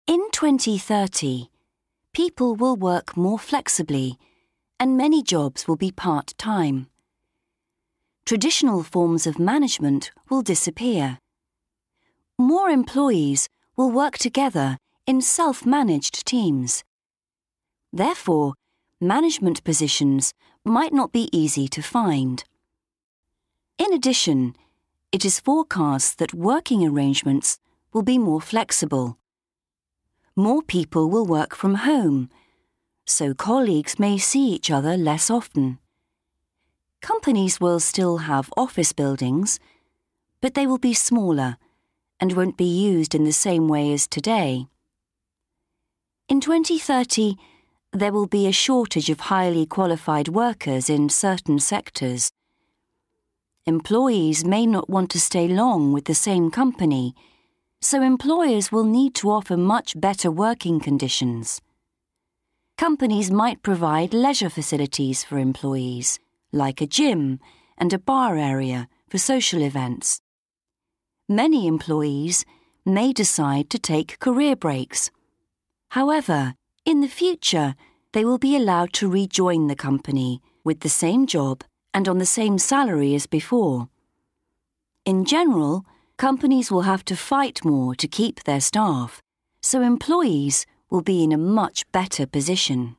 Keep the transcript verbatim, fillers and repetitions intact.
In twenty thirty, people will work more flexibly and many jobs will be part-time. Traditional forms of management will disappear. More employees will work together in self-managed teams. Therefore, management positions might not be easy to find. In addition, it is forecast that working arrangements will be more flexible. More people will work from home, so colleagues may see each other less often. Companies will still have office buildings, but they will be smaller and won't be used in the same way as today. In twenty thirty, there will be a shortage of highly qualified workers in certain sectors. Employees may not want to stay long with the same company, so employers will need to offer much better working conditions. Companies might provide leisure facilities for employees, like a gym and a bar area for social events. Many employees may decide to take career breaks. However, in the future, they will be allowed to rejoin the company with the same job and on the same salary as before. In general, companies will have to fight more to keep their staff, so employees will be in a much better position.